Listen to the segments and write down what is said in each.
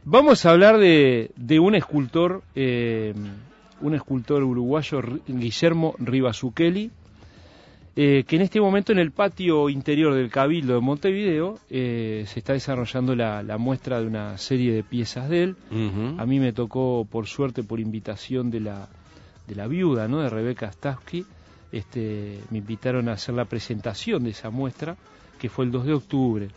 Vamos a hablar de un escultor uruguayo, Guillermo Rivazucchelli, que en este momento en el patio interior del Cabildo de Montevideo se está desarrollando la muestra de una serie de piezas de él. A mí me tocó, por suerte, por invitación de la viuda, ¿no?, de Rebeca Stavsky, me invitaron a hacer la presentación de esa muestra, que fue el 2 de octubre.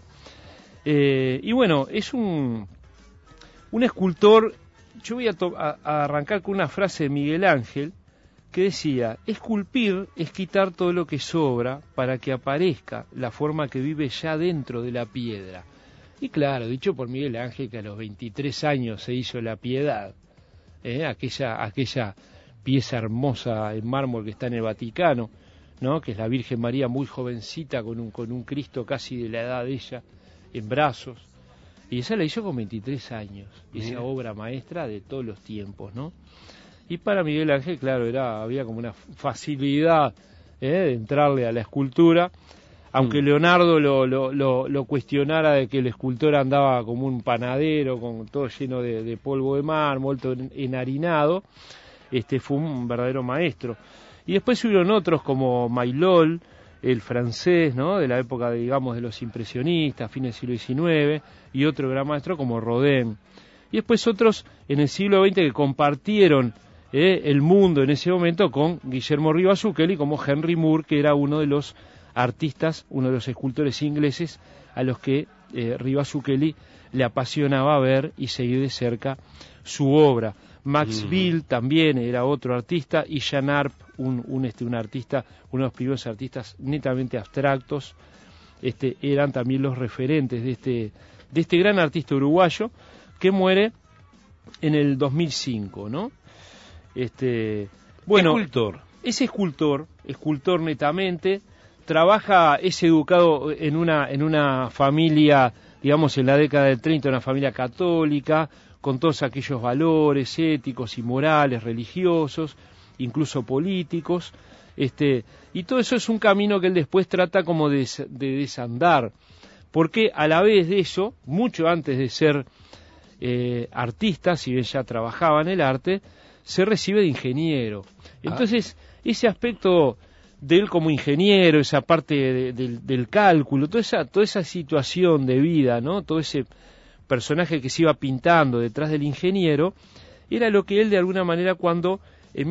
Y bueno, es un escultor. Yo voy a arrancar con una frase de Miguel Ángel que decía: esculpir es quitar todo lo que sobra para que aparezca la forma que vive ya dentro de la piedra. Y claro, dicho por Miguel Ángel, que a los 23 años se hizo la Piedad, aquella pieza hermosa en mármol que está en el Vaticano, ¿no?, que es la Virgen María muy jovencita con un Cristo casi de la edad de ella en brazos. Y esa la hizo con 23 años, esa obra maestra de todos los tiempos, ¿no? Y para Miguel Ángel, claro, había como una facilidad de entrarle a la escultura, aunque Leonardo lo cuestionara de que el escultor andaba como un panadero, con todo lleno de polvo de mármol, todo enharinado. Fue un verdadero maestro. Y después hubieron otros como Maillol, el francés, ¿no?, de la época, digamos, de los impresionistas, fines del siglo XIX, y otro gran maestro como Rodin. Y después otros en el siglo XX que compartieron el mundo en ese momento con Guillermo Rivazucchelli, como Henry Moore, que era uno de los artistas, uno de los escultores ingleses a los que Rivazucchelli le apasionaba ver y seguir de cerca su obra. Max Bill también era otro artista, y Jean Arp, un artista, uno de los primeros artistas netamente abstractos, eran también los referentes de este gran artista uruguayo que muere en el 2005, ¿no? Bueno, es escultor netamente, es educado en una familia, digamos, en la década del 30, una familia católica, con todos aquellos valores éticos y morales, religiosos, incluso políticos, y todo eso es un camino que él después trata como de desandar, porque a la vez de eso, mucho antes de ser artista, si bien ya trabajaba en el arte, se recibe de ingeniero. Entonces, ese aspecto de él como ingeniero, esa parte del cálculo, toda esa situación de vida, ¿no?, todo ese personaje que se iba pintando detrás del ingeniero, era lo que él de alguna manera, cuando en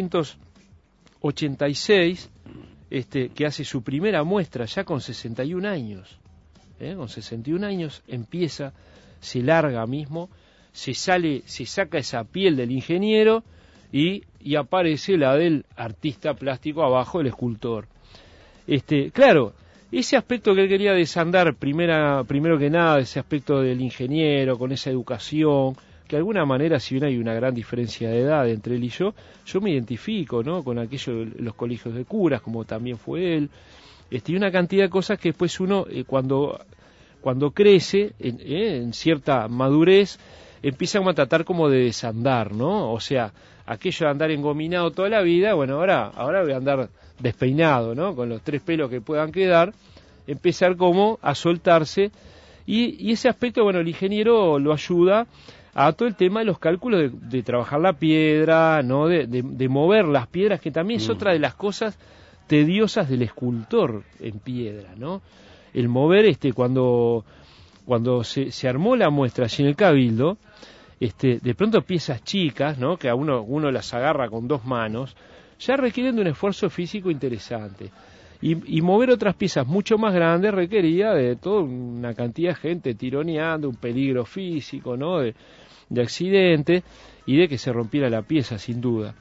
1986, que hace su primera muestra ya con 61 años, con 61 años empieza, se larga mismo, se saca esa piel del ingeniero y aparece la del artista plástico abajo, el escultor. Claro, ese aspecto que él quería desandar, primero que nada, ese aspecto del ingeniero, con esa educación, que de alguna manera, si bien hay una gran diferencia de edad entre él y yo me identifico, ¿no?, con los colegios de curas, como también fue él, y una cantidad de cosas que después uno, cuando crece, en cierta madurez, empieza a tratar como de desandar, ¿no? O sea, aquello de andar engominado toda la vida, bueno, ahora voy a andar despeinado, ¿no?, con los 3 pelos que puedan quedar, empezar como a soltarse, y ese aspecto, bueno, el ingeniero lo ayuda a todo el tema de los cálculos de trabajar la piedra, ¿no?, de mover las piedras, que también es otra de las cosas tediosas del escultor en piedra, ¿no? El mover, cuando se armó la muestra allí en el Cabildo, de pronto piezas chicas, ¿no?, que a uno las agarra con 2 manos, ya requieren de un esfuerzo físico interesante. Y mover otras piezas mucho más grandes requería de toda una cantidad de gente tironeando, un peligro físico, ¿no?, de accidente, y de que se rompiera la pieza, sin duda.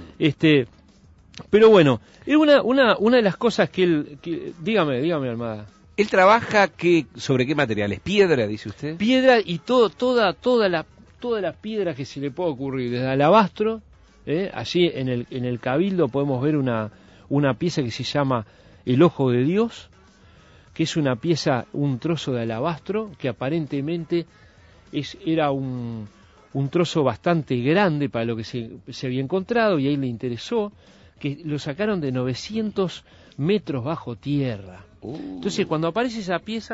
Pero bueno, es una de las cosas que él... Dígame, Almada. ¿Él trabaja sobre qué materiales? ¿Piedra, dice usted? Piedra y toda la piedra que se le pueda ocurrir, desde alabastro. Allí en el Cabildo podemos ver una pieza que se llama El Ojo de Dios, que es una pieza, un trozo de alabastro, que aparentemente era un trozo bastante grande para lo que se había encontrado, y ahí le interesó, que lo sacaron de 900 metros bajo tierra. Entonces, cuando aparece esa pieza,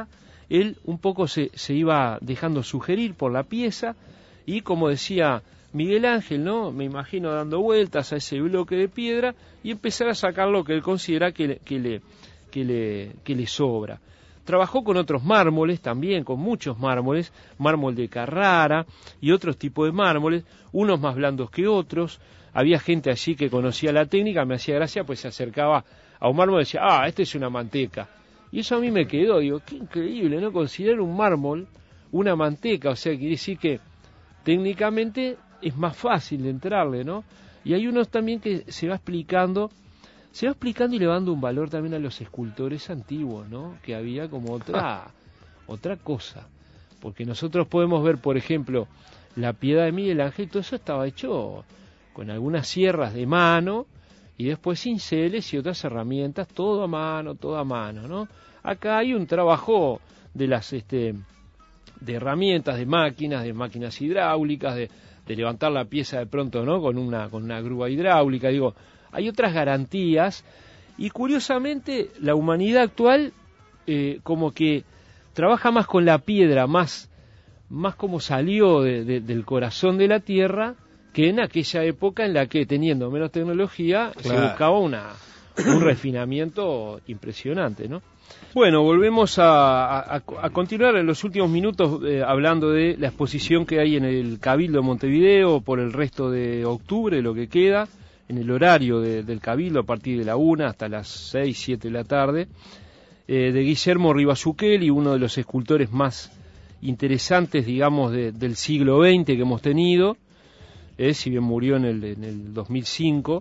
él un poco se iba dejando sugerir por la pieza y, como decía Miguel Ángel, ¿no? Me imagino dando vueltas a ese bloque de piedra y empezar a sacar lo que él considera que le sobra. Trabajó con otros mármoles también, con muchos mármoles, mármol de Carrara y otros tipos de mármoles, unos más blandos que otros. Había gente allí que conocía la técnica, me hacía gracia, pues se acercaba a un mármol y decía, este es una manteca. Y eso a mí me quedó, digo, qué increíble, ¿no? Considerar un mármol una manteca, o sea, quiere decir que técnicamente es más fácil de entrarle, ¿no? Y hay unos también que se va explicando y le va dando un valor también a los escultores antiguos, ¿no? Que había como otra cosa. Porque nosotros podemos ver, por ejemplo, la Piedad de Miguel Ángel, todo eso estaba hecho con algunas sierras de mano y después cinceles y otras herramientas, todo a mano, ¿no? Acá hay un trabajo de las de herramientas, de máquinas hidráulicas, de levantar la pieza de pronto, ¿no? Con una grúa hidráulica, digo, hay otras garantías y curiosamente la humanidad actual como que trabaja más con la piedra, más como salió del corazón de la tierra que en aquella época en la que teniendo menos tecnología se buscaba un refinamiento impresionante, ¿no? Bueno, volvemos a continuar en los últimos minutos hablando de la exposición que hay en el Cabildo de Montevideo por el resto de octubre, lo que queda, en el horario del Cabildo a partir de la 1 hasta las 6, 7 de la tarde, de Guillermo Rivas Zucchelli, uno de los escultores más interesantes, digamos, del siglo XX que hemos tenido, si bien murió en el 2005,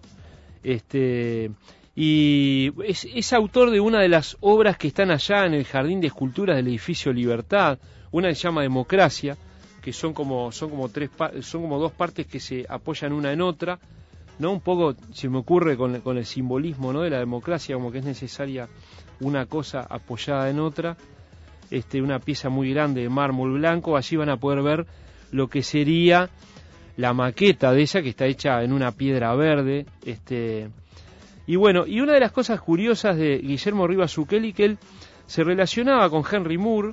y es autor de una de las obras que están allá en el Jardín de Esculturas del Edificio Libertad, una que se llama Democracia, que son como dos partes que se apoyan una en otra, ¿no? Un poco se me ocurre con el simbolismo, ¿no? De la democracia, como que es necesaria una cosa apoyada en otra, una pieza muy grande de mármol blanco. Allí van a poder ver lo que sería la maqueta de esa, que está hecha en una piedra verde, y bueno, y una de las cosas curiosas de Guillermo Rivas Zucchelli, que él se relacionaba con Henry Moore,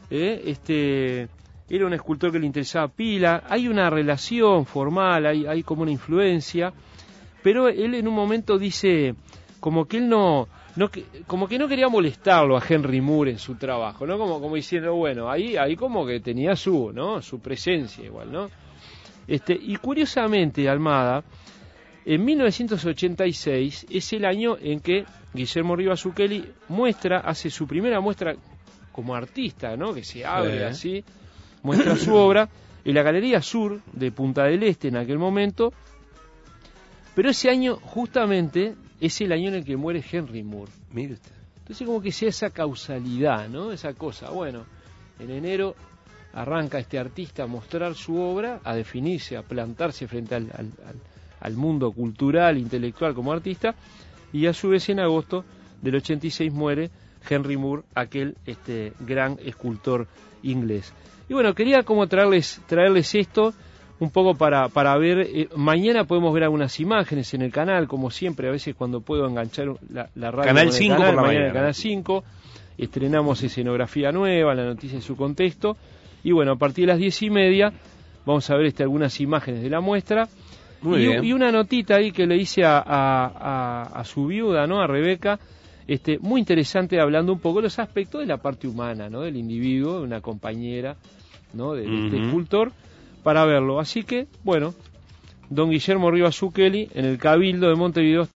era un escultor que le interesaba pila, hay una relación formal, hay como una influencia, pero él en un momento dice como que él como que no quería molestarlo a Henry Moore en su trabajo, ¿no? Como diciendo, bueno, ahí como que tenía su presencia igual, ¿no? Y curiosamente, Almada, en 1986 es el año en que Guillermo Rivas Zucchelli hace su primera muestra como artista, ¿no? Que se abre así, muestra su obra en la Galería Sur de Punta del Este en aquel momento, pero ese año justamente es el año en el que muere Henry Moore. Mire usted. Entonces como que sea esa causalidad, ¿no? Esa cosa, bueno, en enero arranca este artista a mostrar su obra, a definirse, a plantarse frente al mundo cultural, intelectual como artista, y a su vez en agosto del 86 muere Henry Moore, aquel gran escultor inglés. Y bueno, quería como traerles esto un poco para ver, mañana podemos ver algunas imágenes en el canal, como siempre, a veces cuando puedo enganchar la radio. Canal 5 por la mañana. Canal 5, estrenamos escenografía nueva, la noticia en su contexto, y bueno, a partir de las 10:30 vamos a ver algunas imágenes de la muestra. Muy bien. Y una notita ahí que le hice a su viuda, ¿no? A Rebeca, muy interesante, hablando un poco de los aspectos de la parte humana, ¿no? Del individuo, de una compañera, ¿no? De este escultor, para verlo. Así que, bueno, don Guillermo Rivas Zucchelli en el Cabildo de Montevideo.